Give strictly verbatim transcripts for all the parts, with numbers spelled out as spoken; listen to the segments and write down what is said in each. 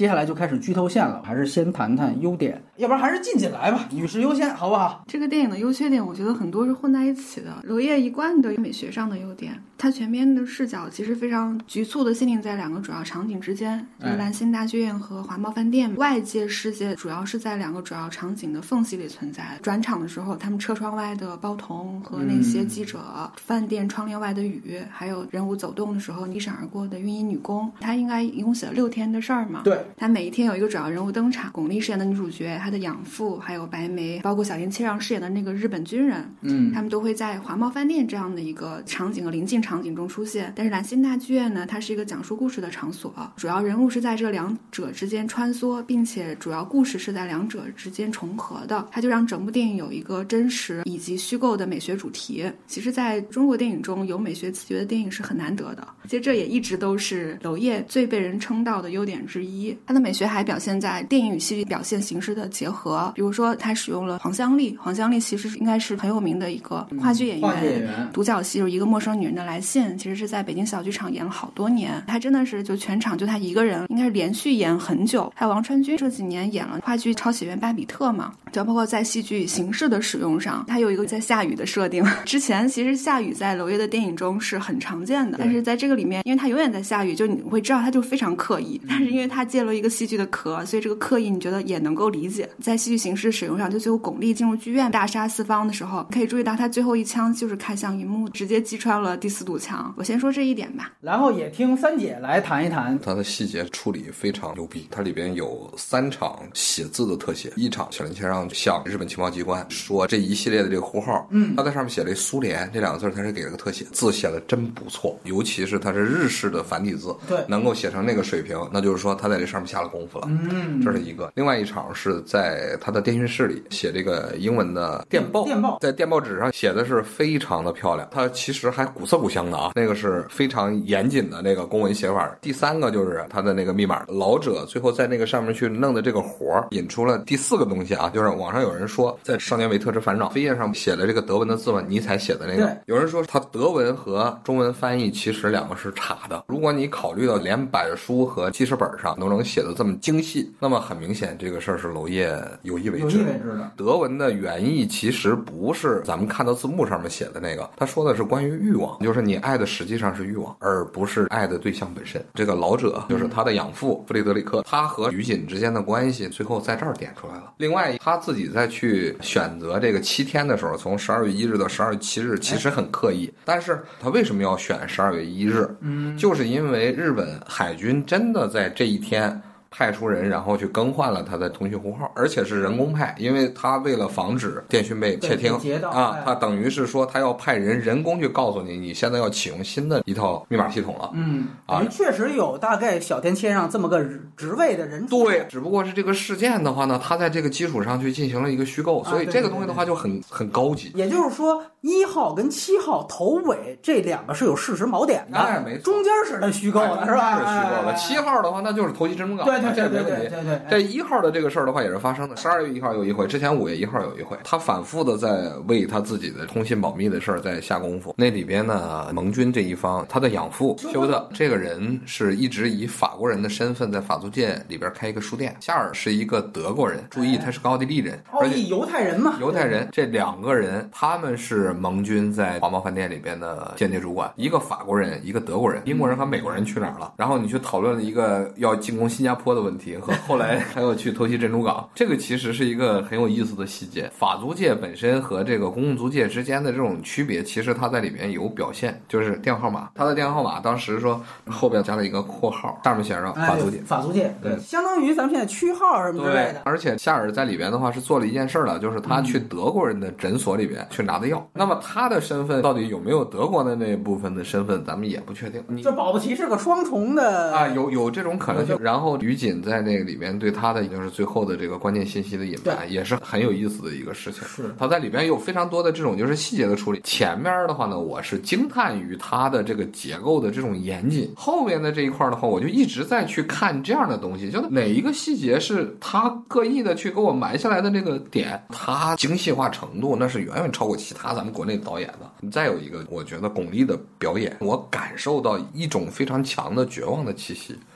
接下来就开始剧透线了，还是先谈谈优点，要不然还是进进来吧，女士优先，好不好？ 这个电影的优缺点，我觉得很多是混在一起的。娄烨一贯的美学上的优点，它全篇的视角其实非常局促的限定在两个主要场景之间，就是兰心大剧院和华贸饭店。外界世界主要是在两个主要场景的缝隙里存在。转场的时候，他们车窗外的包童和那些记者，嗯、饭店窗帘外的雨，还有人物走动的时候一闪而过的孕婴女工。他应该一共写了六天的事儿嘛？ 对， 他每一天有一个主要人物登场，巩俐饰演的女主角，她的养父，还有白眉，包括小林切让饰演的那个日本军人，嗯，他们都会在华贸饭店这样的一个场景和临近场景中出现。但是兰心大剧院呢，它是一个讲述故事的场所，主要人物是在这两者之间穿梭，并且主要故事是在两者之间重合的，它就让整部电影有一个真实以及虚构的美学主题。其实在中国电影中有美学自觉的电影是很难得的，其实这也一直都是娄烨最被人称道的优点之一。它的美学还表现在电影与戏剧表现形式的结合，比如说他使用了黄香丽，黄香丽其实应该是很有名的一个话剧演员，嗯、演员独角戏就是一个陌生女人的来信，其实是在北京小剧场演了好多年，他真的是就全场就他一个人，应该是连续演很久。还有王传君这几年演了话剧《抄写员巴比特》嘛，就包括在戏剧形式的使用上，他有一个在下雨的设定。之前其实下雨在娄烨的电影中是很常见的，但是在这个里面，因为他永远在下雨，就你会知道他就非常刻意，但是因为他借了一个戏剧的壳，所以这个刻意你觉得也能够理解。在戏剧形式使用上，就最后巩俐进入剧院大杀四方的时候，可以注意到他最后一枪就是开向银幕，直接击穿了第四堵墙。我先说这一点吧， 然后也听三姐来谈一谈。 他的细节处理非常牛逼，它里边有三场写字的特写，一场小林切让向日本情报机关说这一系列的这个呼号，嗯，他在上面写了苏联这两个字，他是给了个特写，字写的真不错，尤其是他是日式的繁体字，对，能够写成那个水平，那就是说他在这上面下了功夫了，嗯，这是一个。另外一场是在他的电讯室里写这个英文的电报，电报在电报纸上写的是非常的漂亮，他其实还古色古香的啊，那个是非常严谨的那个公文写法。第三个就是他的那个密码，老者最后在那个上面去弄的这个活引出了第四个东西啊，就是网上有人说在《少年维特之烦恼》扉页上写了这个德文的字嘛，尼采写的那个，有人说他德文和中文翻译其实两个是差的，如果你考虑到连板书和记事本上都能写的这么精细，那么很明显这个事儿是娄烨有意为之，有意为之的。德文的原意其实不是咱们看到字幕上面写的那个，他说的是关于欲望，就是你爱的实际上是欲望，而不是爱的对象本身。这个老者就是他的养父弗里德里克，他和于锦之间的关系最后在这儿点出来了。另外他自己在去选择这个七天的时候，从十二月一日到十二月七日其实很刻意，但是他为什么要选十二月一日？嗯，就是因为日本海军真的在这一天派出人然后去更换了他的通讯呼号，而且是人工派，因为他为了防止电讯被窃听啊，他等于是说他要派人人工去告诉你你现在要启用新的一套密码系统了。嗯， 啊，确实有大概小田切让这么个职位的人。 对，只不过是这个事件的话呢，他在这个基础上去进行了一个虚构，所以这个东西的话就很很高级。 也就是说一号跟七号头尾这两个是有事实锚点的， 哎，没错， 中间是他虚构的，是吧？ 是虚构的。七号的话那就是投机真空港， 对对这没问题。 对对对， 这一号的这个事儿的话也是发生的，十二月一号有一回，之前五月一号有一回，他反复的在为他自己的通信保密的事儿在下功夫。那里边呢，盟军这一方，他的养父休特这个人是一直以法国人的身份在法租界里边开一个书店，夏尔是一个德国人，注意他是个奥地利人， 奥地利犹太人嘛， 犹太人，这两个人他们是盟军在华贸饭店里边的间谍主管，一个法国人，一个德国人，英国人和美国人去哪儿了？然后你去讨论了一个要进攻新加坡的问题和后来还有去偷袭珍珠港，这个其实是一个很有意思的细节。法租界本身和这个公共租界之间的这种区别，其实它在里面有表现，就是电话号码，他的电话号码当时说后边加了一个括号，上面写着法租界， 哎、法租界，对，相当于咱们现在区号什么之类的。 而且夏尔在里边的话是做了一件事了，就是他去德国人的诊所里边去拿的药。嗯、那么他的身份到底有没有德国的那部分的身份，咱们也不确定。你这保不齐是个双重的啊，有有这种可能性。然后于锦在那个里边对他的就是最后的这个关键信息的隐瞒，也是很有意思的一个事情。是他在里边有非常多的这种就是细节的处理。前面的话呢，我是惊叹于他的这个结构的这种严谨。后面的这一块的话，我就一直在去看这样的东西，就哪一个细节是他刻意的去给我埋下来的这个点，他精细化程度那是远远超过其他咱们国内的导演的。再有一个，我觉得巩俐的表演，我感受到一种非常强的绝望的气息。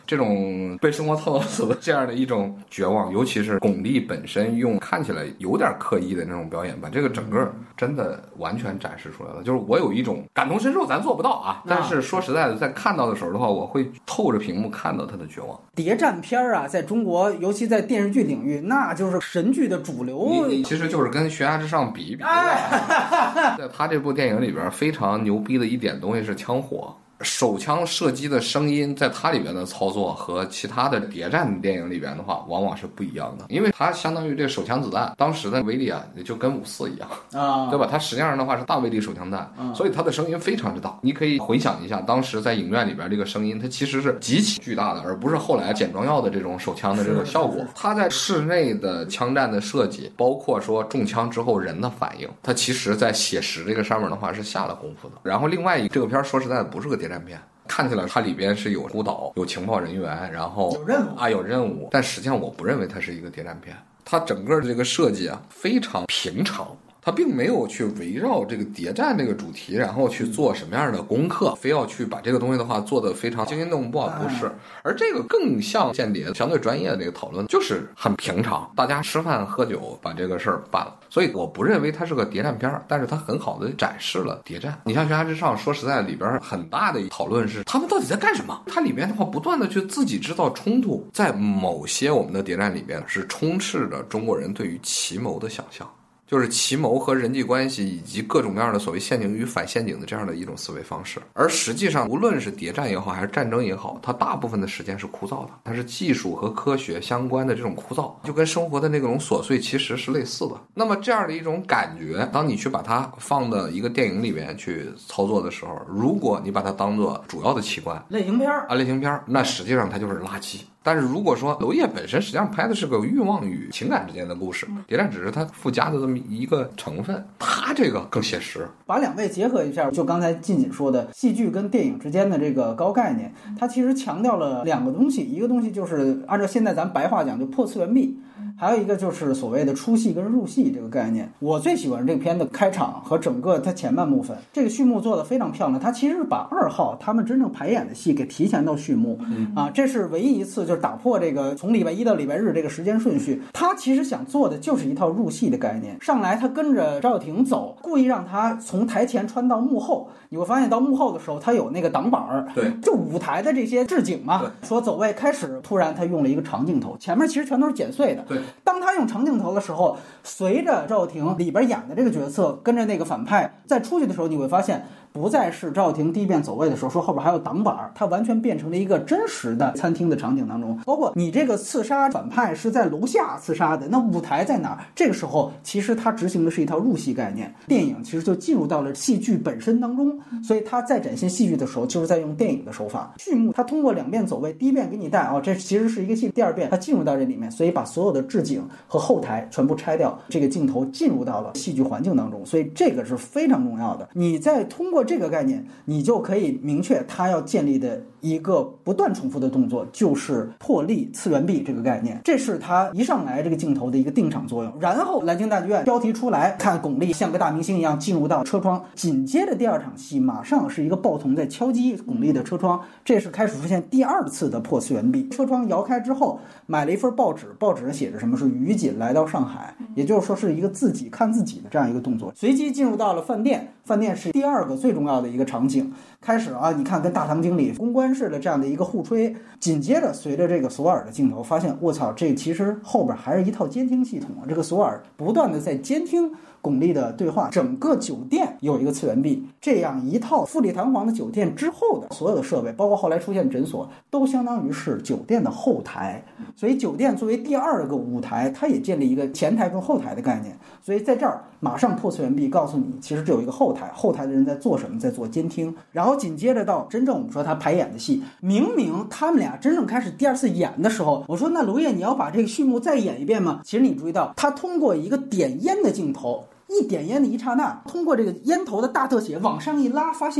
这种被生活操到死的这样的一种绝望，尤其是巩俐本身用看起来有点刻意的那种表演，把这个整个真的完全展示出来了。就是我有一种感同身受，咱做不到啊，但是说实在的，在看到的时候的话，我会透着屏幕看到他的绝望。 谍战片啊，在中国，尤其在电视剧领域，那就是神剧的主流。 你其实就是跟悬崖之上比一比。哎、在他这部电影里边非常牛逼的一点东西是枪火。手枪射击的声音在它里边的操作和其他的谍战电影里边的话往往是不一样的，因为它相当于这手枪子弹当时的威力啊也就跟五四一样啊，对吧？它实际上的话是大威力手枪弹，所以它的声音非常之大。你可以回想一下当时在影院里边这个声音，它其实是极其巨大的，而不是后来减装药的这种手枪的这个效果。它在室内的枪战的设计，包括说中枪之后人的反应，它其实在写实这个上面的话是下了功夫的。然后另外一个这个片说实在的不是个谍战片，看起来它里边是有督导有情报人员，然后有任务啊有任务，但实际上我不认为它是一个谍战片。它整个的这个设计啊非常平常，它并没有去围绕这个谍战这个主题然后去做什么样的功课，非要去把这个东西的话做得非常惊心动魄，不是。而这个更像间谍相对专业的这个讨论，就是很平常，大家吃饭喝酒把这个事儿办了。所以我不认为它是个谍战片，但是它很好的展示了谍战。你像悬崖之上，说实在里边很大的讨论是他们到底在干什么，它里面的话不断的去自己制造冲突。在某些我们的谍战里边是充斥着中国人对于奇谋的想象，就是奇谋和人际关系以及各种各样的所谓陷阱与反陷阱的这样的一种思维方式。而实际上无论是谍战也好还是战争也好，它大部分的时间是枯燥的，它是技术和科学相关的这种枯燥，就跟生活的那种琐碎其实是类似的。那么这样的一种感觉，当你去把它放到一个电影里面去操作的时候，如果你把它当做主要的器官， 类型片啊类型片，那实际上它就是垃圾。但是如果说娄烨本身实际上拍的是个欲望与情感之间的故事，谍战只是它附加的这么一个成分，它这个更写实。 把两位结合一下，就刚才靳锦说的戏剧跟电影之间的这个高概念，它其实强调了两个东西，一个东西就是按照现在咱白话讲就破次元壁，还有一个就是所谓的出戏跟入戏这个概念。我最喜欢这个片的开场和整个它前半部分，这个序幕做得非常漂亮，它其实是把二号他们真正排演的戏给提前到序幕、嗯、啊，这是唯一一次就是打破这个从礼拜一到礼拜日这个时间顺序。他其实想做的就是一套入戏的概念，上来他跟着赵又廷走，故意让他从台前穿到幕后，你会发现到幕后的时候他有那个挡板， 对， 就舞台的这些置景嘛，说走位开始，突然他用了一个长镜头，前面其实全都是剪碎的， 对， 当他用长镜头的时候，随着赵又廷里边演的这个角色跟着那个反派再出去的时候，你会发现不再是赵又廷第一遍走位的时候说后边还有挡板，它完全变成了一个真实的餐厅的场景当中。包括你这个刺杀反派是在楼下刺杀的，那舞台在哪儿？这个时候其实他执行的是一套入戏概念，电影其实就进入到了戏剧本身当中，所以他在展现戏剧的时候就是在用电影的手法。序幕他通过两遍走位，第一遍给你带哦，这其实是一个戏，第二遍他进入到这里面，所以把所有的置景和后台全部拆掉，这个镜头进入到了戏剧环境当中，所以这个是非常重要的。你再通过这个概念，你就可以明确他要建立的一个不断重复的动作，就是破例次元壁这个概念，这是他一上来这个镜头的一个定场作用。然后南京大剧院标题出来，看巩俐像个大明星一样进入到车窗，紧接着第二场戏马上是一个报童在敲击巩俐的车窗，这是开始出现第二次的破次元壁。车窗摇开之后，买了一份报纸，报纸上写着什么是于锦来到上海，也就是说是一个自己看自己的这样一个动作。随即进入到了饭店，饭店是第二个最重要的一个场景，开始啊，你看跟大堂经理公关式的这样的一个互吹，紧接着随着这个索尔的镜头，发现我操，这其实后边还是一套监听系统啊！这个索尔不断的在监听巩俐的对话，整个酒店有一个次元壁，这样一套富丽堂皇的酒店之后的所有的设备，包括后来出现诊所，都相当于是酒店的后台。所以酒店作为第二个舞台，它也建立一个前台跟后台的概念。所以在这儿马上破次元壁，告诉你其实这有一个后台，后台的人在做什么，在做监听。然后紧接着到真正我们说他排演的戏，明明他们俩真正开始第二次演的时候，我说那娄烨你要把这个序幕再演一遍吗？其实你注意到他通过一个点烟的镜头，一点烟的一刹那，通过这个烟头的大特写往上一拉，发现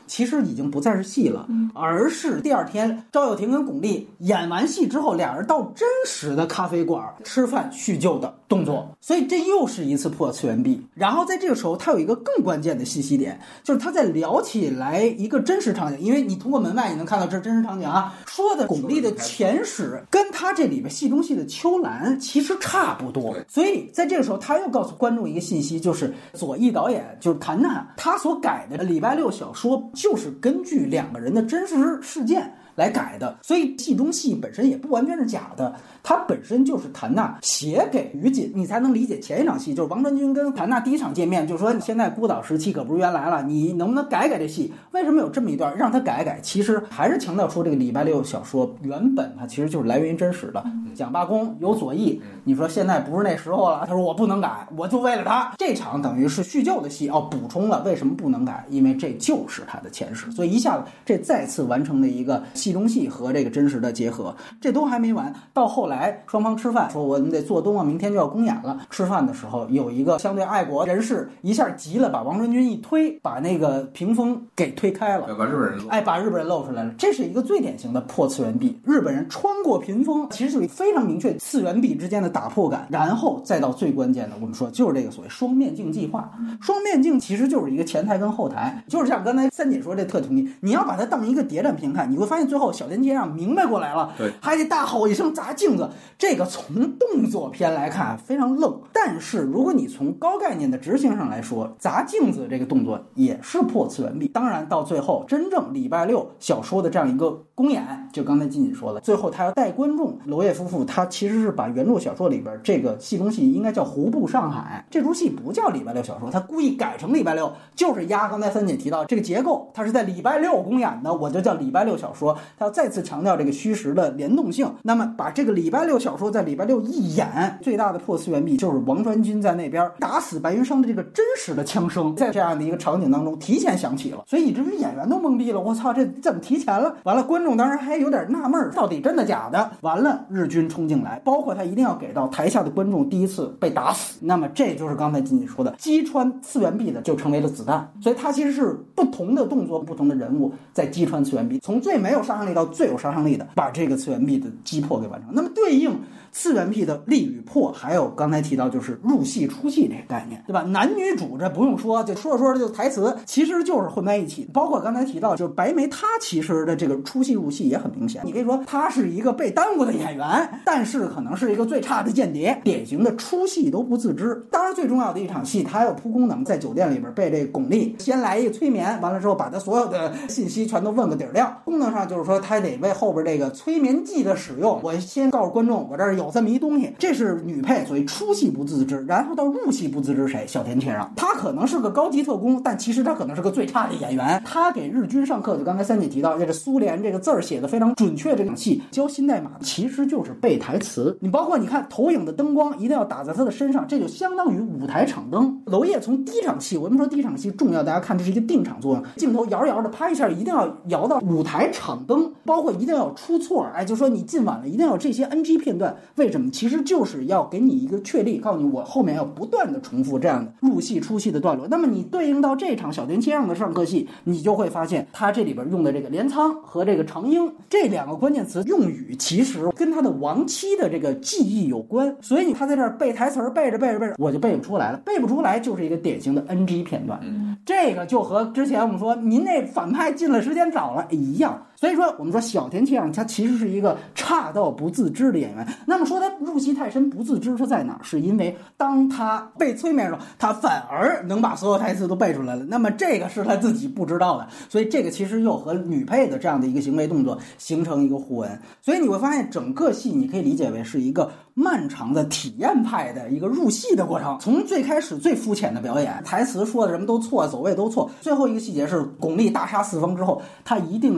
其实已经不再是戏了，而是第二天赵又廷跟巩俐演完戏之后，俩人到真实的咖啡馆吃饭叙旧的动作。所以这又是一次破次元壁。然后在这个时候，他有一个更关键的信息点，就是他在聊起来一个真实场景，因为你通过门外你能看到这是真实场景啊，说的巩俐的前史跟他这里边戏中戏的秋兰其实差不多。所以在这个时候，他又告诉观众一个信息，就是左翼导演就是谭娜，他所改的礼拜六小说就是根据两个人的真实事件来改的，所以戏中戏本身也不完全是假的，它本身就是谭娜写给于锦，你才能理解前一场戏，就是王传君跟谭娜第一场见面，就说现在孤岛时期可不是原来了，你能不能改改这戏？为什么有这么一段让他改改？其实还是强调出这个礼拜六小说原本它其实就是来源于真实的，蒋罢工有左翼，你说现在不是那时候了，他说我不能改，我就为了他，这场等于是叙旧的戏哦，补充了为什么不能改，因为这就是他的前世，所以一下子这再次完成了一个戏中戏和这个真实的结合。这都还没完，到后来双方吃饭说我们得做东啊，明天就要公演了。吃饭的时候有一个相对爱国人士一下急了，把王传君一推，把那个屏风给推开了， 把日本人哎，把日本人露出来了。这是一个最典型的破次元壁，日本人穿过屏风，其实就是非常明确次元壁之间的打破感。然后再到最关键的，我们说就是这个所谓双面镜计划。双面镜其实就是一个前台跟后台，就是像刚才三姐说这特同意，你要把它当一个谍战片看，你会发现最后小田切让明白过来了， 对， 还得大吼一声砸镜子。这个从动作片来看非常愣，但是如果你从高概念的执行上来说，砸镜子这个动作也是破次元壁。当然到最后真正礼拜六小说的这样一个公演，就刚才金锦说了，最后他要带观众，娄烨夫妇他其实是把原著小说里边这个戏中戏应该叫湖部上海，这出戏不叫礼拜六小说，他故意改成礼拜六，就是压刚才三姐提到这个结构，它是在礼拜六公演的，我就叫礼拜六小说，他要再次强调这个虚实的联动性。那么把这个礼拜六小说在礼拜六一演，最大的破次元壁就是王传君在那边打死白云生的这个真实的枪声，在这样的一个场景当中提前响起了，所以以至于演员都懵逼了，我操，这怎么提前了？完了，观众当时还有点纳闷，到底真的假的？完了，日军冲进来，包括他一定要给到台下的观众第一次被打死，那么这就是刚才金姐说的，击穿次元壁的就成为了子弹。所以它其实是不同的动作，不同的人物在击穿次元壁，从最没有杀伤力到最有杀伤力的，把这个次元壁的击破给完成。那么对应次元壁的立与破，还有刚才提到就是入戏出戏这个概念，对吧？男女主这不用说，就说着说着就台词其实就是混在一起。包括刚才提到就是白眉，她其实的这个出戏入戏也很明显，你可以说她是一个被耽误的演员，但是可能是一个最差的间谍，典型的出戏都不自知。当然最重要的一场戏，他有铺功能，在酒店里边被这个巩俐先来一个催眠，完了之后把他所有的信息全都问个底儿亮。功能上就是说他得为后边这个催眠剂的使用，我先告诉观众我这儿有这么一东西，这是女配，所以出戏不自知。然后到入戏不自知谁？小田切让，他可能是个高级特工，但其实他可能是个最差的演员。他给日军上课，就刚才三姐提到这个苏联这个字儿写的非常准确，这场戏教新代码其实就是背台词。你包括你看投影的灯光一定要打在他的身上，这就相当于舞台场灯。娄烨从第一场戏，我们说第一场戏重要，大家看这是一个定场作用，镜头摇着摇着啪一下一定要摇到舞台场灯，包括一定要有出错，哎，就说你进晚了一定要有这些 N G 片段，为什么？其实就是要给你一个确立，告诉你我后面要不断的重复这样的入戏出戏的段落。那么你对应到这场小田切让的上课戏，你就会发现他这里边用的这个镰仓和这个长英这两个关键词用语，其实跟他的亡妻的这个记忆有关，所以他在这儿背台词背着背着背着我就背不出来了，背不出来就是一个典型的 N G 片段。这个就和之前我们说您那反派进了时间早了一样。所以说我们说小田切让他其实是一个差到不自知的演员。那么说他入戏太深不自知是在哪儿？是因为当他被催眠的时候，他反而能把所有台词都背出来了，那么这个是他自己不知道的，所以这个其实又和女配的这样的一个行为动作形成一个互文。所以你会发现整个戏你可以理解为是一个漫长的体验派的一个入戏的过程，从最开始最肤浅的表演，台词说的什么都错，走位都错，最后一个细节是巩俐大杀四方之后，他一定要上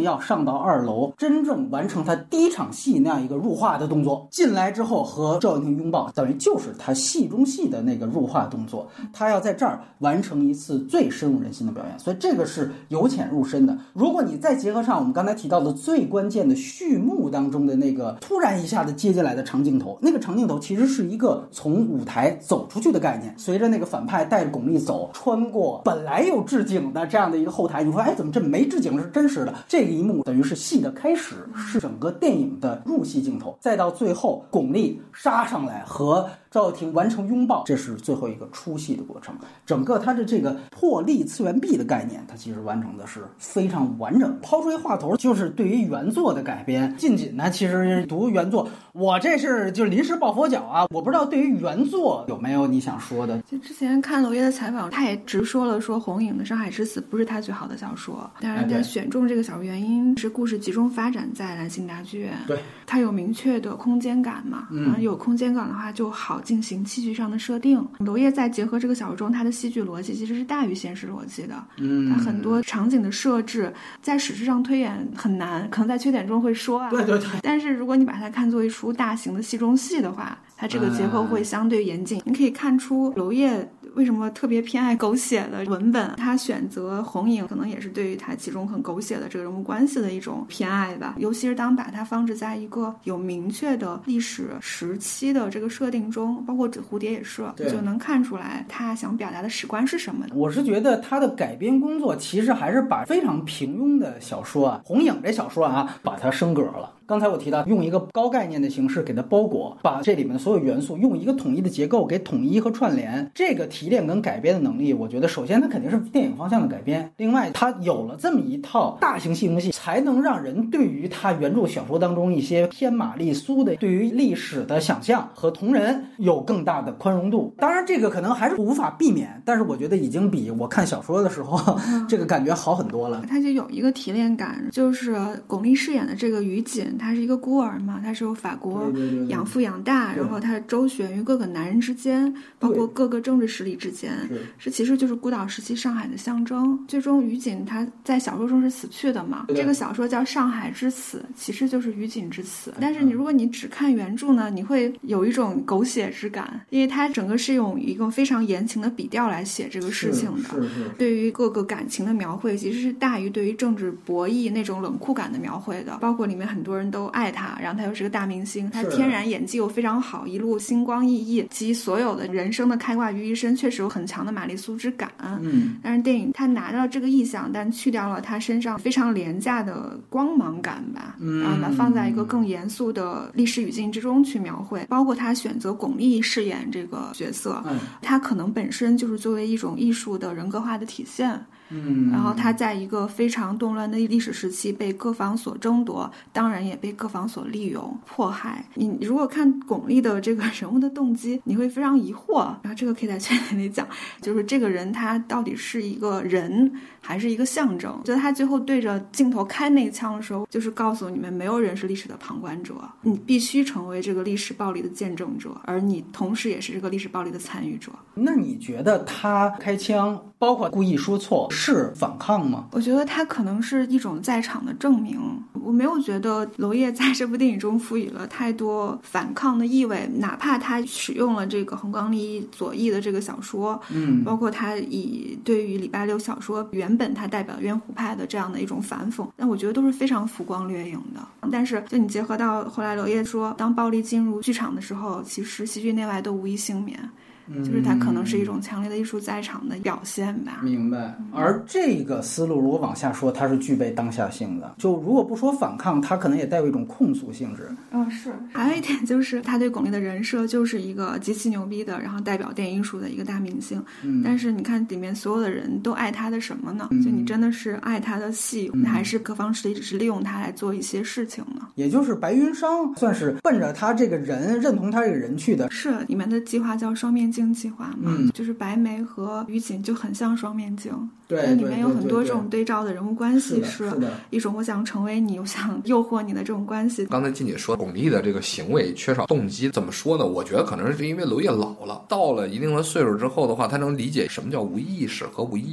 到二楼，真正完成他第一场戏那样一个入画的动作。进来之后和赵又廷拥抱，等于就是他戏中戏的那个入画动作，他要在这儿完成一次最深入人心的表演，所以这个是由浅入深的。如果你再结合上我们刚才提到的最关键的序幕当中的那个突然一下子接进来的长镜头，那个长镜头其实是一个从舞台走出去的概念，随着那个反派带着巩俐走，穿过本来有置景的这样的一个后台，你说哎，怎么这没置景是真实的？这个一幕等于是戏的开始，是整个电影的入戏镜头，再到最后巩俐杀上来和赵又廷完成拥抱，这是最后一个出戏的过程。整个它的这个破例次元壁的概念，它其实完成的是非常完整。抛出一话头，就是对于原作的改编。近锦呢，其实读原作，我这是就临时抱佛脚啊，我不知道对于原作有没有你想说的。 就之前看娄烨的采访，他也直说了，说红影的《上海之死》不是他最好的小说，当然他选中这个小说原因是故事集中发展在兰心大剧院， 对， 它有明确的空间感嘛，嗯，有空间感的话就好进行戏剧上的设定。娄烨在结合这个小说中，他的戏剧逻辑其实是大于现实逻辑的，嗯，他很多场景的设置在史实上推演很难，可能在缺点中会说啊， 对对对， 但是如果你把它看作一出大型的戏中戏的话，它这个结构会相对严谨。你可以看出娄烨为什么特别偏爱狗血的文本，他选择红影可能也是对于他其中很狗血的这个人物关系的一种偏爱吧。尤其是当把它放置在一个有明确的历史时期的这个设定中，包括蝴蝶也是，就能看出来他想表达的史观是什么。 我是觉得他的改编工作其实还是把非常平庸的小说啊，红影这小说啊，把它升格了。刚才我提到用一个高概念的形式给它包裹，把这里面的所有元素用一个统一的结构给统一和串联，这个提炼跟改编的能力，我觉得首先它肯定是电影方向的改编，另外它有了这么一套大型戏中戏，才能让人对于它原著小说当中一些偏玛丽苏的对于历史的想象和同人有更大的宽容度。当然这个可能还是无法避免，但是我觉得已经比我看小说的时候、嗯、这个感觉好很多了。 它就有一个提炼感，就是巩俐饰演的这个于锦，她是一个孤儿嘛，她是由法国养父养大，然后她周旋于各个男人之间，包括各个政治势力之间，是其实就是孤岛时期上海的象征。最终于锦她在小说中是死去的嘛，这个小说叫《上海之死》，其实就是于锦之死。但是你如果你只看原著呢，你会有一种狗血之感，因为它整个是用一个非常言情的笔调来写这个事情的， 是是是对于各个感情的描绘其实是大于对于政治博弈那种冷酷感的描绘的。包括里面很多人都爱他，然后他又是个大明星，他天然演技又非常好，一路星光熠熠，集所有的人生的开挂于一身，确实有很强的玛丽苏之感。嗯，但是电影他拿到这个意象，但去掉了他身上非常廉价的光芒感吧，嗯，然后把它放在一个更严肃的历史语境之中去描绘。包括他选择巩俐饰演这个角色，嗯，他可能本身就是作为一种艺术的人格化的体现。嗯，然后他在一个非常动乱的历史时期被各方所争夺，当然也被各方所利用迫害。你如果看巩俐的这个人物的动机，你会非常疑惑，然后这个可以在圈里讲，就是这个人他到底是一个人还是一个象征。就他最后对着镜头开那一枪的时候，就是告诉你们没有人是历史的旁观者，你必须成为这个历史暴力的见证者，而你同时也是这个历史暴力的参与者。 那你觉得他开枪包括故意说错是反抗吗？ 我觉得他可能是一种在场的证明。我没有觉得娄烨在这部电影中赋予了太多反抗的意味，哪怕他使用了这个横纲利左翼的这个小说，嗯，包括他以对于礼拜六小说原本他代表渊湖派的这样的一种反讽，但我觉得都是非常浮光掠影的。但是就你结合到后来娄烨说，当暴力进入剧场的时候，其实戏剧内外都无一幸免。就是它可能是一种强烈的艺术在场的表现吧。 明白。而这个思路如果往下说，它是具备当下性的。就如果不说反抗，它可能也带有一种控诉性质。 嗯，是。还有一点就是他对巩俐的人设就是一个极其牛逼的，然后代表电影艺术的一个大明星。嗯。但是你看里面所有的人都爱他的什么呢？嗯、就你真的是爱他的戏，嗯、还是各方势力只是利用他来做一些事情呢？ 也就是白云商算是奔着他这个人，认同他这个人去的。 是，里面的计划叫双面镜计划嘛，嗯、就是白眉和于锦就很像双面镜。 对， 里面有很多这种对照的人物关系，是一种我想成为你，我想诱惑你的这种关系。 刚才静姐说巩俐的这个行为缺少动机，怎么说呢？我觉得可能是因为娄烨老了，到了一定的岁数之后的话，他能理解什么叫无意识和无意义。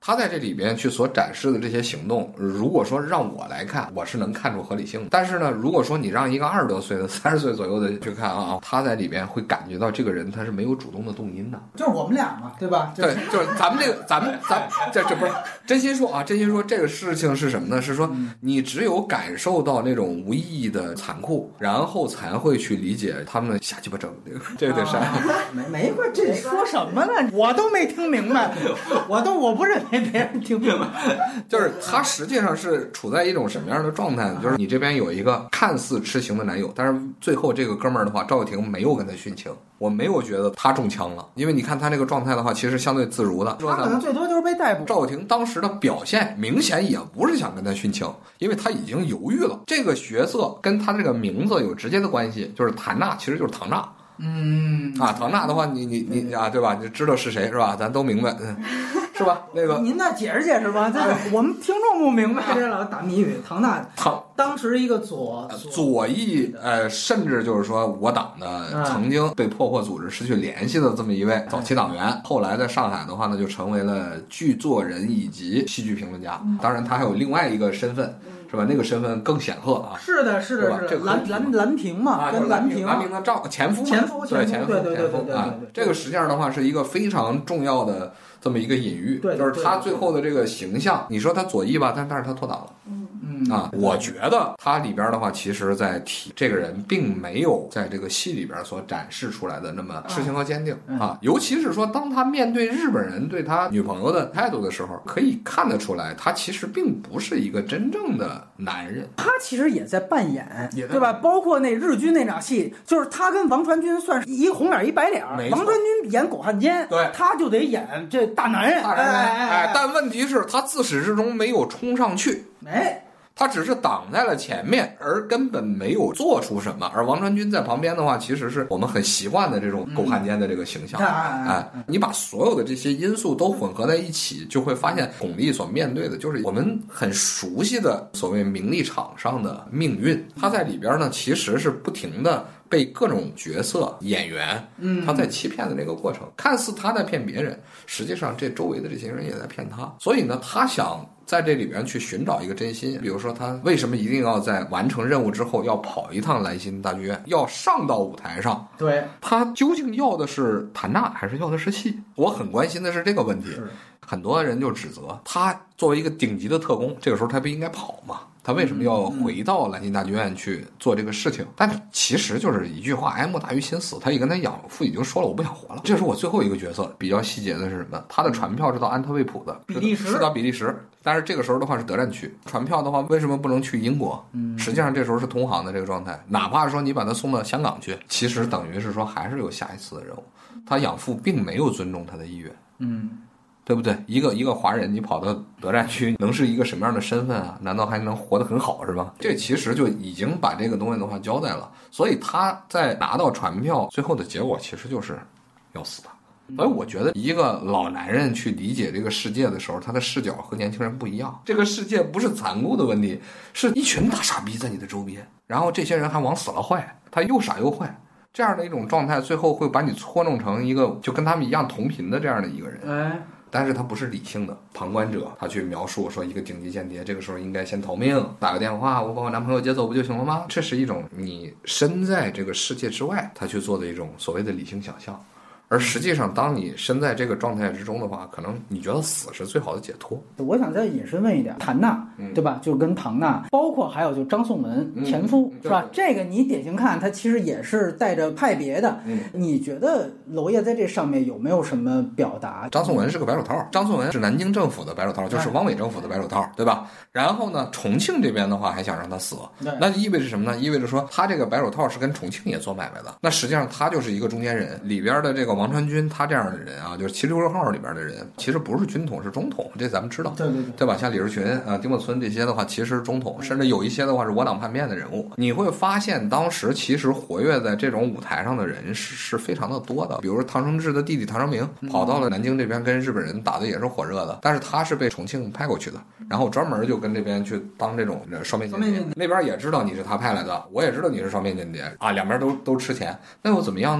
他在这里边去所展示的这些行动，如果说让我来看，我是能看出合理性的。但是呢，如果说你让一个二十多岁的、三十岁左右的去看啊，他在里边会感觉到这个人他是没有主动的动因的。 就是我们俩嘛，对吧？ 对，就是咱们这个，咱们咱这这不是真心说啊，真心说这个事情是什么呢？是说你只有感受到那种无意义的残酷，然后才会去理解他们瞎鸡巴整这个这个得删。 啊、没没关这说什么呢？我都没听明白，我都我不认为别人听明白。 就是他实际上是处在一种什么样的状态呢？就是你这边有一个看似痴情的男友，但是最后这个哥们儿的话，赵又廷没有跟他殉情，我没有觉得他中枪了，因为你看他那个状态的话，其实相对自如的。 他可能最多就是被逮捕。 赵又廷当时的表现明显也不是想跟他殉情，因为他已经犹豫了。这个角色跟他这个名字有直接的关系，就是谭娜，其实就是唐娜。 嗯啊，唐娜的话，你你你啊，对吧？你知道是谁是吧？咱都明白，嗯，是吧？那个您再解释解释吧，这个我们听众不明白，这老打谜语。唐娜， 唐当时一个左左翼，呃，甚至就是说我党的曾经被破获组织失去联系的这么一位早期党员，后来在上海的话呢，就成为了剧作人以及戏剧评论家。当然，他还有另外一个身份。是吧？那个身份更显赫啊！ 是的，是的，是的。蓝蓝蓝屏嘛， 啊、 跟蓝屏， 蓝屏的丈前夫， 前夫， 对前夫， 对对对对对啊，这个实际上的话是一个非常重要的这么一个隐喻， 对， 就是他最后的这个形象。你说他左翼吧，但但是他脱党了。 嗯嗯啊，我觉得他里边的话，其实在提这个人并没有在这个戏里边所展示出来的那么痴情和坚定啊，尤其是说当他面对日本人对他女朋友的态度的时候，可以看得出来，他其实并不是一个真正的男人。 他其实也在扮演，对吧？包括那日军那场戏，就是他跟王传君算是一个红脸一白脸，王传君演狗汉奸， 对， 他就得演这大男人。 大男人， 哎哎，但问题是，他自始至终没有冲上去， 哎。 他只是挡在了前面，而根本没有做出什么。而王传君在旁边的话，其实是我们很习惯的这种狗汉奸的这个形象。 嗯、 哎，你把所有的这些因素都混合在一起，就会发现巩俐所面对的就是我们很熟悉的所谓名利场上的命运。他在里边呢，其实是不停的被各种角色演员， 嗯， 他在欺骗的这个过程，看似他在骗别人，实际上这周围的这些人也在骗他。所以呢，他想在这里边去寻找一个真心，比如说他为什么一定要在完成任务之后要跑一趟兰心大剧院，要上到舞台上？ 对， 他究竟要的是谭娜还是要的是戏？我很关心的是这个问题。很多人就指责他作为一个顶级的特工，这个时候他不应该跑吗？他为什么要回到兰心大剧院去做这个事情？但其实就是一句话，哀莫大于心死。他也跟他养父已经说了，我不想活了。这是我最后一个角色。比较细节的是什么？他的船票是到安特卫普的， 比利时是到比利时，但是这个时候的话是德占区。船票的话，为什么不能去英国？嗯，实际上这时候是同行的这个状态。哪怕说你把他送到香港去，其实等于是说还是有下一次的任务。他养父并没有尊重他的意愿。 嗯。 对不对？一个一个华人，你跑到德占区，能是一个什么样的身份啊？难道还能活得很好是吧？这其实就已经把这个东西的话交代了。所以他在拿到船票，最后的结果其实就是要死的。所以我觉得一个老男人去理解这个世界的时候，他的视角和年轻人不一样。这个世界不是残酷的问题，是一群大傻逼在你的周边，然后这些人还往死了坏，他又傻又坏。这样的一种状态，最后会把你搓弄成一个就跟他们一样同频的这样的一个人。 哎。 但是他不是理性的旁观者，他去描述说一个顶级间谍这个时候应该先逃命，打个电话，我把我男朋友接走不就行了吗？这是一种你身在这个世界之外他去做的一种所谓的理性想象。而实际上当你身在这个状态之中的话，可能你觉得死是最好的解脱。 我想再引申问一点，谭娜、嗯、对吧，就跟唐娜，包括还有就张颂文、嗯、前夫、嗯、是吧，这个你典型看他其实也是带着派别的、嗯、你觉得娄烨在这上面有没有什么表达？ 张颂文是个白手套，张颂文是南京政府的白手套，就是汪伪政府的白手套，对吧？然后呢，重庆这边的话还想让他死，那意味着什么呢？意味着说他这个白手套是跟重庆也做买卖的，那实际上他就是一个中间人。里边的这个王传君他这样的人啊，就是七十六号里边的人，其实不是军统是中统，这咱们知道， 对对对， 对吧？像李士群啊、丁默村这些的话，其实是中统，甚至有一些的话是我党叛变的人物。你会发现，当时其实活跃在这种舞台上的人是是非常的多的。比如唐生智的弟弟唐生明跑到了南京这边，跟日本人打的也是火热的，但是他是被重庆派过去的，然后专门就跟这边去当这种双面间谍。那边也知道你是他派来的，我也知道你是双面间谍啊，两边都都吃钱，那又怎么样呢？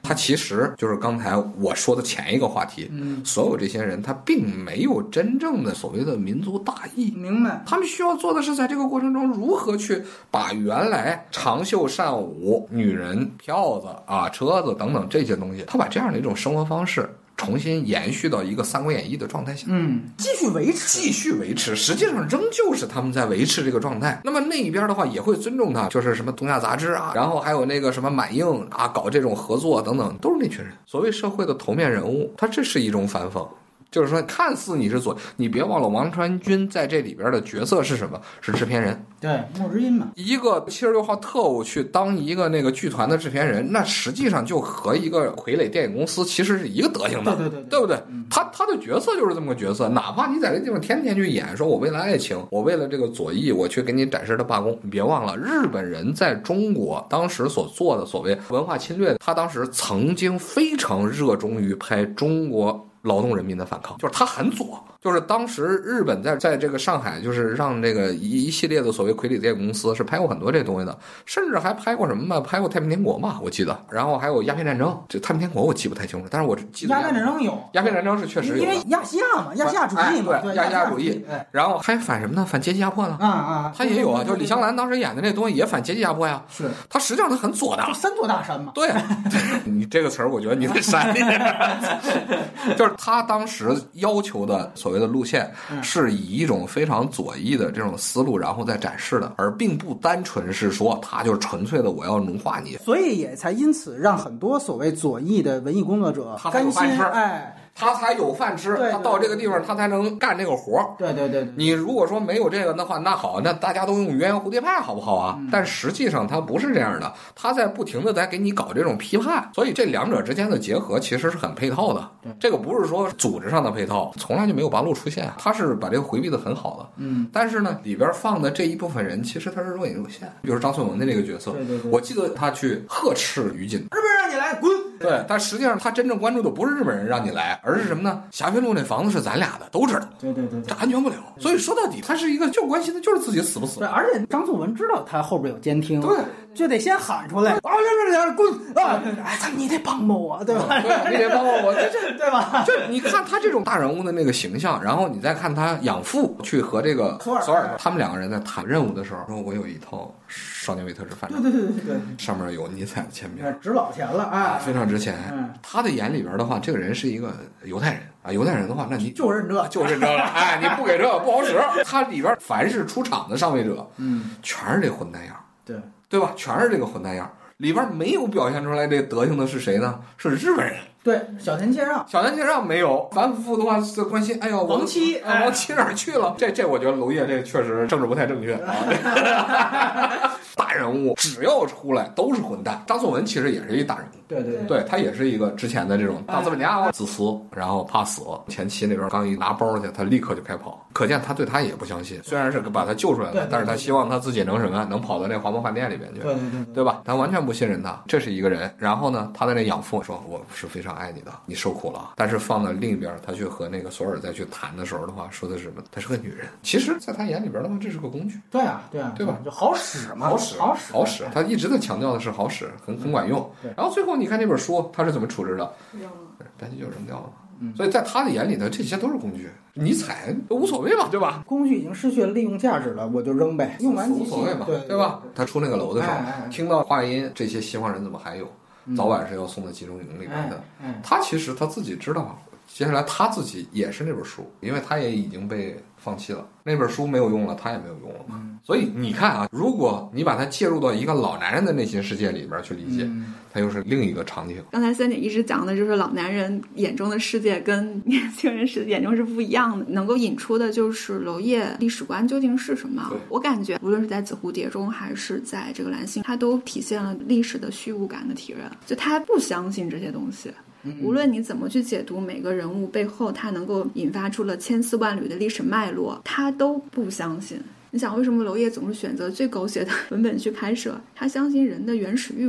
他其实就是刚才我说的前一个话题，嗯，所有这些人他并没有真正的所谓的民族大义， 明白？ 他们需要做的是在这个过程中如何去把原来长袖善舞、女人、票子啊、车子等等这些东西，他把这样的一种生活方式重新延续到一个《三国演义》的状态下， 嗯，继续维持， 继续维持，实际上仍旧是他们在维持这个状态。那么那一边的话也会尊重他，就是什么东亚杂志啊，然后还有那个什么满映啊，搞这种合作等等，都是那群人，所谓社会的头面人物，他这是一种反讽。就是说，看似你是左，你别忘了王传君在这里边的角色是什么？是制片人。 对，莫之音嘛。一个七十六号特务去当一个那个剧团的制片人，那实际上就和一个傀儡电影公司其实是一个德行的， 对对 对, 对, 对不对？嗯、他他的角色就是这么个角色，哪怕你在这地方天天去演，说我为了爱情，我为了这个左翼，我去给你展示的罢工，你别忘了，日本人在中国当时所做的所谓文化侵略，他当时曾经非常热衷于拍中国劳动人民的反抗，就是他很左，就是当时日本在在这个上海，就是让这个一一系列的所谓傀儡电影公司是拍过很多这东西的，甚至还拍过什么嘛？拍过太平天国嘛，我记得，然后还有鸦片战争。这太平天国我记不太清楚，但是我记得鸦片战争有， 鸦片战争是确实有， 因为亚细亚嘛，亚细亚主义嘛， 对，亚细亚主义。然后还反什么呢？反阶级压迫呢？ 啊啊， 他也有啊，就是李香兰当时演的那东西也反阶级压迫呀。 是， 他实际上他很左的， 三座大山嘛。 对，你这个词儿，我觉得你得删。就是他当时要求的所谓的路线，是以一种非常左翼的这种思路，然后再展示的，而并不单纯是说他就是纯粹的我要奴化你， 所以也才因此让很多所谓左翼的文艺工作者甘心，哎。 他才有饭吃，他到这个地方他才能干这个活。 对对对， 你如果说没有这个的话，那好，那大家都用鸳鸯蝴蝶派好不好啊？嗯、但实际上他不是这样的，他在不停的在给你搞这种批判，所以这两者之间的结合其实是很配套的。这个不是说组织上的配套，从来就没有八路出现，他是把这个回避的很好的。嗯，但是呢，里边放的这一部分人其实他是若隐若现，比如张颂文的这个角色， 对对对， 我记得他去呵斥于禁， 日本人让你来滚。 对，但实际上他真正关注的不是日本人让你来，而是什么呢？霞飞路那房子是咱俩的，都知道。 对对对， 这安全不了。所以说到底，他是一个就关心的就是自己死不死。 对，而且张颂文知道他后边有监听， 对， 就得先喊出来啊！别别别，滚啊！哎，你得帮帮我，对吧？ 对，你得帮帮我，这这对吧？ 就你看他这种大人物的那个形象，然后你再看他养父去和这个索尔， 索尔他们两个人在谈任务的时候，说我有一套少年维特制饭店，对对对对对， 上面有尼采的签名， 值老钱了啊， 非常值钱。 嗯， 他的眼里边的话，这个人是一个犹太人啊，犹太人的话，那你就认这， 就认这了，哎，你不给这不好使。他里边凡是出场的上位者，嗯，全是这混蛋样， 对对吧？全是这个混蛋样，里边没有表现出来这德行的是谁呢？是日本人。 对，小田切让， 小田切让没有，反复复的话是关心，哎呦， 王七， 啊，王七哪儿去了？这这，我觉得娄烨这确实政治不太正确啊。大人物只要出来都是混蛋。张颂文其实也是一大人物， 对对对，他也是一个之前的这种大资本家，自私，然后怕死。前期那边刚一拿包去，他立刻就开跑，可见他对他也不相信。虽然是把他救出来了，但是他希望他自己能什么，能跑到那华贸饭店里边去， 对对对， 对吧？他完全不信任他，这是一个人。然后呢，他的那养父说：“我是非常爱你的，你受苦了。”但是放到另一边，他去和那个索尔再去谈的时候的话，说的是什么？她是个女人。其实，在他眼里边的话，这是个工具。 对啊，对啊， 对吧？ 就好使嘛， 好使， 好使， 好使。他一直在强调的是好使，很很管用。然后最后你看这本书，他是怎么处置的？编辑就扔掉了。所以在他的眼里呢，这些都是工具，尼采都无所谓吧，对吧？ 工具已经失去了利用价值了，我就扔呗，用完无所谓吧， 对对吧？他出那个楼的时候， 哎哎听到话音，这些西方人怎么还有？早晚是要送到集中营里边的。 哎哎、 他其实他自己知道，接下来他自己也是那本书，因为他也已经被放弃了，那本书没有用了，他也没有用了嘛。嗯、所以你看啊，如果你把它介入到一个老男人的内心世界里边去理解，嗯、它又是另一个场景。 刚才三姐一直讲的就是老男人眼中的世界跟年轻人是眼中是不一样的，能够引出的就是娄烨历史观究竟是什么。我感觉无论是在紫蝴蝶中还是在这个蓝星，它都体现了历史的虚无感的体认，就他不相信这些东西。无论你怎么去解读每个人物背后他能够引发出了千丝万缕的历史脉络，他都不相信。你想为什么娄烨总是选择最狗血的文本去拍摄？他相信人的原始欲望，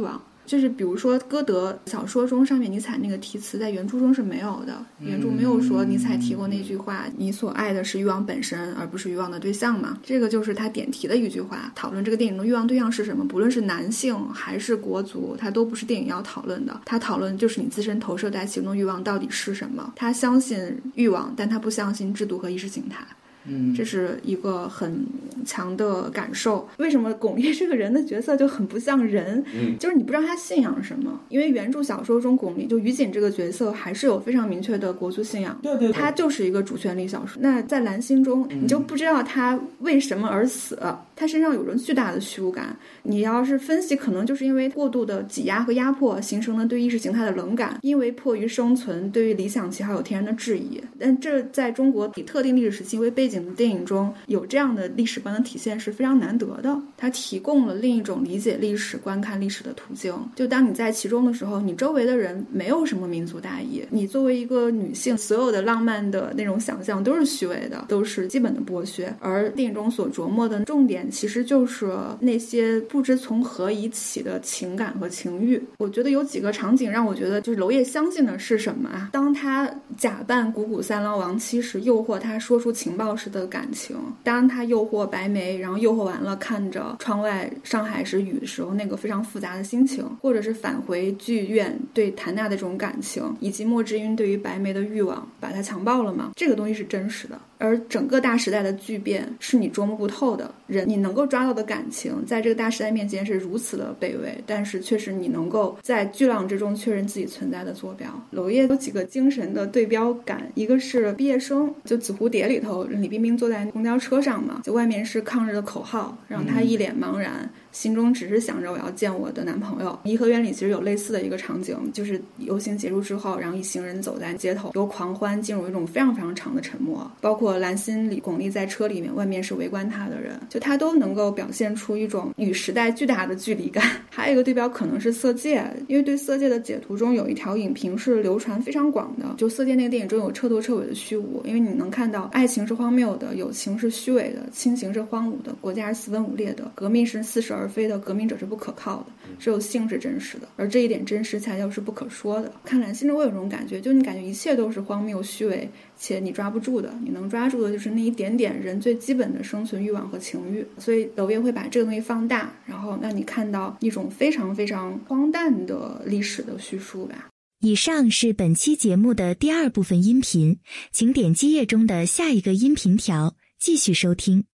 就是比如说歌德小说中上面尼采那个题词在原著中是没有的，原著没有说尼采提过那句话，你所爱的是欲望本身而不是欲望的对象嘛，这个就是他点题的一句话。讨论这个电影的欲望对象是什么，不论是男性还是国族，他都不是电影要讨论的，他讨论就是你自身投射在其中的欲望到底是什么。他相信欲望，但他不相信制度和意识形态。嗯，这是一个很强的感受。为什么巩俐这个人的角色就很不像人？嗯，就是你不知道他信仰什么。因为原著小说中巩俐就于瑾这个角色还是有非常明确的国族信仰， 对对对， 他就是一个主旋律小说。那在蓝心中，你就不知道他为什么而死，他身上有着巨大的虚无感。你要是分析，可能就是因为过度的挤压和压迫形成了对意识形态的冷感，因为迫于生存，对于理想旗号有天然的质疑。但这在中国以特定历史时期为背景的电影中有这样的历史观的体现是非常难得的，它提供了另一种理解历史、观看历史的途径。就当你在其中的时候，你周围的人没有什么民族大义，你作为一个女性，所有的浪漫的那种想象都是虚伪的，都是基本的剥削。而电影中所琢磨的重点其实就是那些不知从何以起的情感和情欲。我觉得有几个场景让我觉得就是娄烨相信的是什么啊？当他假扮古古三郎亡妻时，诱惑他说出情报时的感情，当他诱惑白眉，然后诱惑完了看着窗外上海时雨的时候那个非常复杂的心情，或者是返回剧院对谭娜的这种感情，以及莫之音对于白眉的欲望，把他强暴了吗？这个东西是真实的。而整个大时代的巨变是你捉摸不透的，人你能够抓到的感情在这个大时代面前是如此的卑微，但是却是你能够在巨浪之中确认自己存在的坐标。娄烨有几个精神的对标感，一个是毕业生，就紫蝴蝶里头李冰冰坐在公交车上嘛，就外面是抗日的口号，让他一脸茫然、嗯，心中只是想着我要见我的男朋友。颐和园里其实有类似的一个场景，就是游行结束之后，然后一行人走在街头，由狂欢进入一种非常非常长的沉默，包括蓝心里巩俐在车里面，外面是围观他的人，就他都能够表现出一种与时代巨大的距离感。还有一个对标可能是色戒，因为对色戒的解读中有一条影评是流传非常广的，就色戒那个电影中有彻头彻尾的虚无，因为你能看到爱情是荒谬的，友情是虚伪的，亲情是荒芜的，国家是四分五裂的，革命是似是而非的，革命者是不可靠的，只有性是真实的，而这一点真实恰恰是不可说的。看蓝心中我有这种感觉，就你感觉一切都是荒谬虚伪且你抓不住的，你能抓住的就是那一点点人最基本的生存欲望和情欲。所以娄烨会把这个东西放大，然后让你看到一种非常非常荒诞的历史的叙述吧。 以上是本期节目的第二部分音频，请点击页中的下一个音频条继续收听。